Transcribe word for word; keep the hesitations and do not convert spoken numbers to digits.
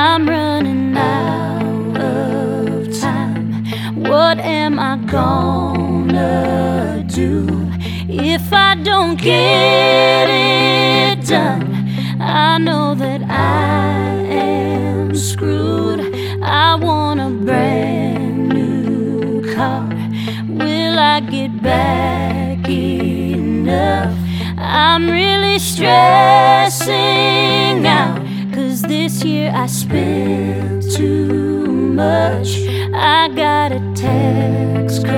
I'm running out of time. What am I gonna do if I don't get it done? I know that I am screwed. I want a brand new car. Will I get back enough? I'm really stressing out, 'cause this year I spent too much. I got a text